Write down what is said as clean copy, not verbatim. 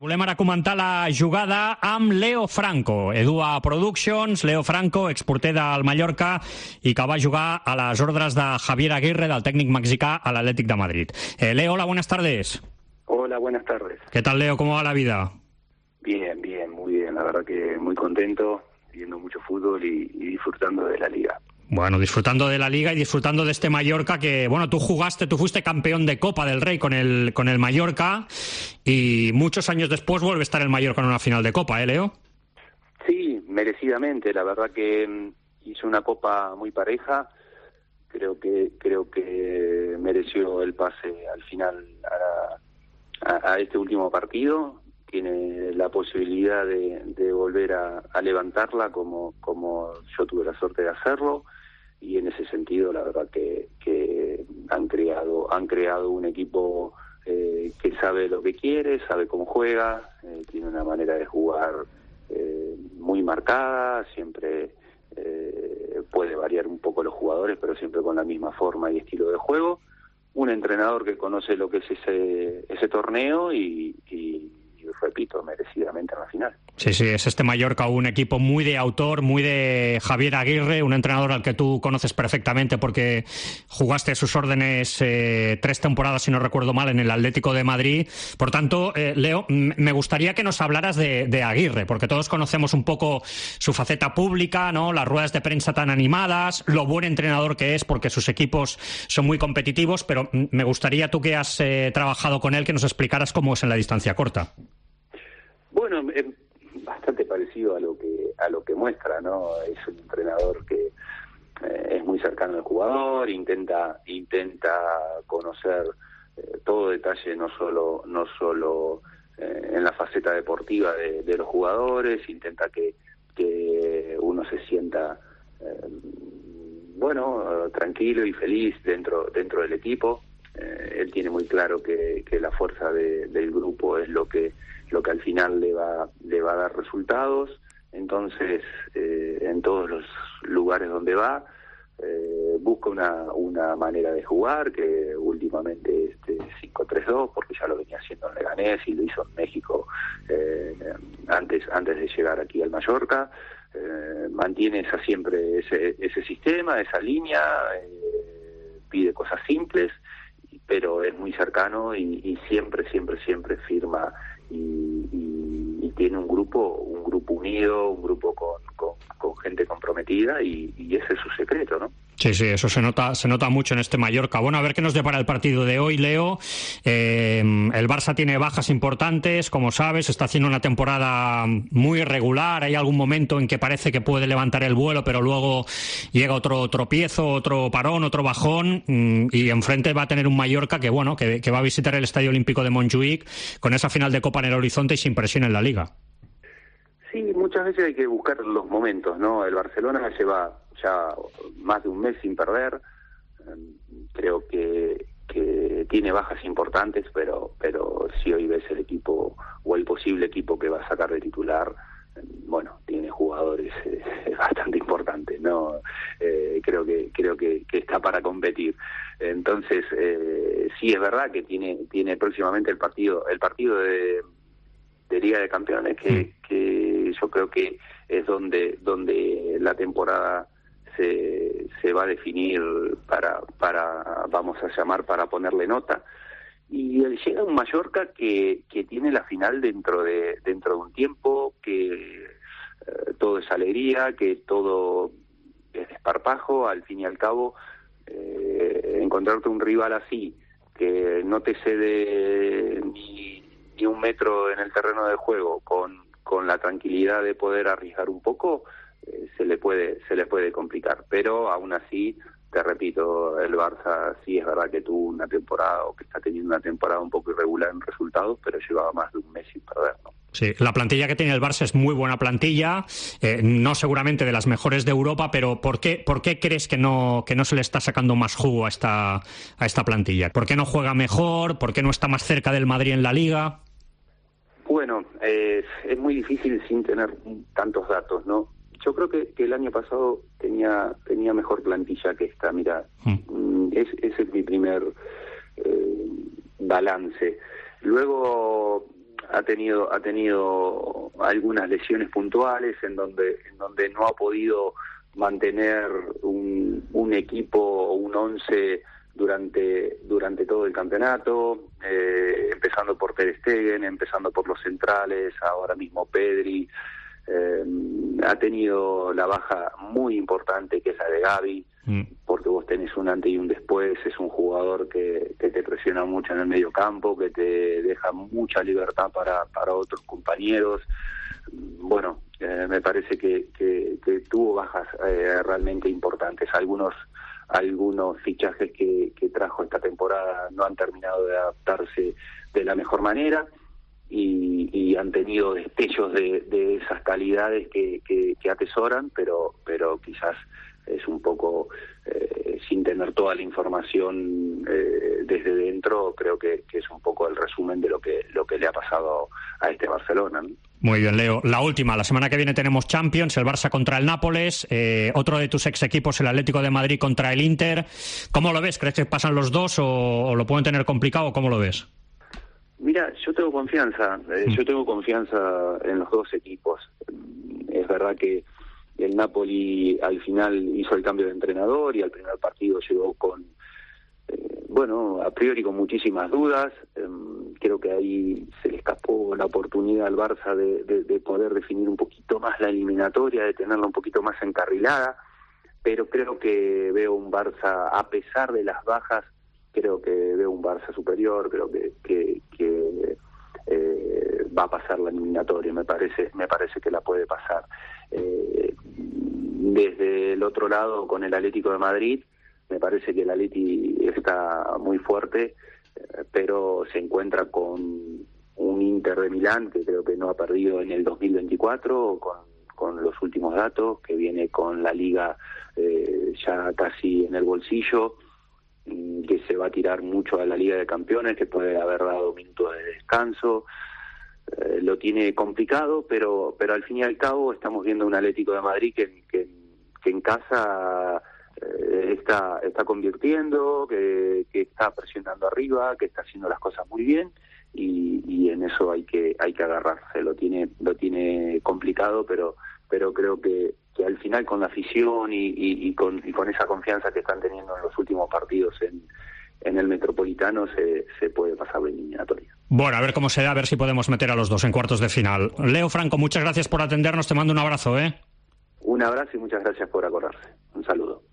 Volem ara comentar la jugada amb Leo Franco, Edua Productions, Leo Franco, exporter del Mallorca i que va jugar a les ordres de Javier Aguirre, del técnico mexicà a l'Atlètic de Madrid. Leo, hola, buenas tardes. Hola, buenas tardes. ¿Qué tal, Leo? ¿Cómo va la vida? Bien, muy bien. La verdad que muy contento, viendo mucho fútbol y disfrutando de la liga. Bueno, disfrutando de la Liga y disfrutando de este Mallorca que, bueno, tú fuiste campeón de Copa del Rey con el Mallorca y muchos años después vuelve a estar el Mallorca en una final de Copa, ¿eh, Leo? Sí, merecidamente. La verdad que hizo una Copa muy pareja. Creo que mereció el pase al final a este último partido. Tiene la posibilidad de volver a levantarla como yo tuve la suerte de hacerlo. Y en ese sentido la verdad que han creado un equipo que sabe lo que quiere, sabe cómo juega, tiene una manera de jugar muy marcada, siempre puede variar un poco los jugadores, pero siempre con la misma forma y estilo de juego. Un entrenador que conoce lo que es ese torneo y repito, merecidamente en la final. Sí, es este Mallorca un equipo muy de autor, muy de Javier Aguirre, un entrenador al que tú conoces perfectamente porque jugaste a sus órdenes 3 temporadas, si no recuerdo mal, en el Atlético de Madrid. Por tanto, Leo, me gustaría que nos hablaras de Aguirre, porque todos conocemos un poco su faceta pública, ¿no? Las ruedas de prensa tan animadas, lo buen entrenador que es porque sus equipos son muy competitivos, pero me gustaría, tú que has trabajado con él, que nos explicaras cómo es en la distancia corta. Bueno, bastante parecido a lo que muestra, ¿no? Es un entrenador que es muy cercano al jugador, intenta conocer todo detalle, no solo en la faceta deportiva de los jugadores, intenta que uno se sienta tranquilo y feliz dentro del equipo. Él tiene muy claro que la fuerza del grupo es lo que al final le va a dar resultados. Entonces, en todos los lugares donde va, busca una manera de jugar, que últimamente 5-3-2, porque ya lo venía haciendo en Leganés y lo hizo en México antes de llegar aquí al Mallorca. Mantiene siempre ese sistema, esa línea, pide cosas simples, pero es muy cercano y siempre firma y tiene un grupo unido, un grupo con gente comprometida y ese es su secreto, ¿no? Sí, eso se nota mucho en este Mallorca. Bueno, a ver qué nos depara el partido de hoy, Leo. El Barça tiene bajas importantes, como sabes, está haciendo una temporada muy irregular. Hay algún momento en que parece que puede levantar el vuelo, pero luego llega otro tropiezo, otro parón, otro bajón, y enfrente va a tener un Mallorca que va a visitar el Estadio Olímpico de Montjuïc con esa final de Copa en el horizonte y sin presión en la Liga. Sí, muchas veces hay que buscar los momentos, ¿no? El Barcelona lleva ya más de un mes sin perder. Creo que tiene bajas importantes, pero si hoy ves el equipo o el posible equipo que va a sacar de titular, tiene jugadores bastante importantes, ¿no? Creo que está para competir. Entonces, sí es verdad que tiene próximamente el partido de Liga de Campeones, que yo creo que es donde la temporada se va a definir para vamos a llamar, para ponerle nota. Y llega un Mallorca que tiene la final dentro de un tiempo, que todo es alegría, que todo es desparpajo. Al fin y al cabo, encontrarte un rival así, que no te cede ni un metro en el terreno de juego, con la tranquilidad de poder arriesgar un poco, se le puede complicar. Pero aún así, te repito, el Barça sí es verdad que tuvo una temporada, o que está teniendo una temporada un poco irregular en resultados, pero llevaba más de un mes sin perder, ¿no? Sí, la plantilla que tiene el Barça es muy buena plantilla, no seguramente de las mejores de Europa, pero ¿por qué crees que no se le está sacando más jugo a esta plantilla? ¿Por qué no juega mejor? ¿Por qué no está más cerca del Madrid en la Liga? Bueno, es muy difícil sin tener tantos datos, ¿no? Yo creo que el año pasado tenía mejor plantilla que esta. Mira, ese es mi primer balance. Luego ha tenido algunas lesiones puntuales en donde no ha podido mantener un equipo o un 11 durante todo el campeonato, empezando por Ter Stegen, empezando por los centrales, ahora mismo Pedri. Ha tenido la baja muy importante, que es la de Gavi, porque vos tenés un antes y un después. Es un jugador que te presiona mucho en el medio campo, que te deja mucha libertad para otros compañeros. Bueno, me parece que tuvo bajas realmente importantes. Algunos fichajes que trajo esta temporada no han terminado de adaptarse de la mejor manera, y han tenido destellos de esas calidades que atesoran, pero quizás es un poco sin tener toda la información desde dentro. Creo que es un poco el resumen de lo que le ha pasado a este Barcelona, ¿no? Muy bien, Leo. La última, la semana que viene tenemos Champions, el Barça contra el Nápoles, otro de tus ex equipos, el Atlético de Madrid contra el Inter. ¿Cómo lo ves? ¿Crees que pasan los dos o lo pueden tener complicado? ¿Cómo lo ves? Mira, yo tengo confianza en los dos equipos. Es verdad que el Napoli al final hizo el cambio de entrenador y al primer partido llegó con, a priori con muchísimas dudas. Creo que ahí se le escapó la oportunidad al Barça de poder definir un poquito más la eliminatoria, de tenerla un poquito más encarrilada, pero creo que veo un Barça, a pesar de las bajas, creo que veo un Barça superior. Creo que va a pasar la eliminatoria. Me parece que la puede pasar. Desde el otro lado, con el Atlético de Madrid, me parece que el Atleti está muy fuerte, pero se encuentra con un Inter de Milán que creo que no ha perdido en el 2024, con los últimos datos, que viene con la Liga ya casi en el bolsillo, que se va a tirar mucho a la Liga de Campeones, que puede haber dado minutos de descanso. Lo tiene complicado, pero al fin y al cabo estamos viendo un Atlético de Madrid que en casa está convirtiendo, que está presionando arriba, que está haciendo las cosas muy bien, y en eso hay que agarrarse. Lo tiene complicado, pero creo que al final, con la afición y con esa confianza que están teniendo en los últimos partidos en el Metropolitano, se puede pasar la eliminatoria. Bueno, a ver cómo se da, a ver si podemos meter a los dos en cuartos de final. Leo Franco, muchas gracias por atendernos, te mando un abrazo, ¿eh? Un abrazo y muchas gracias por acordarse. Un saludo.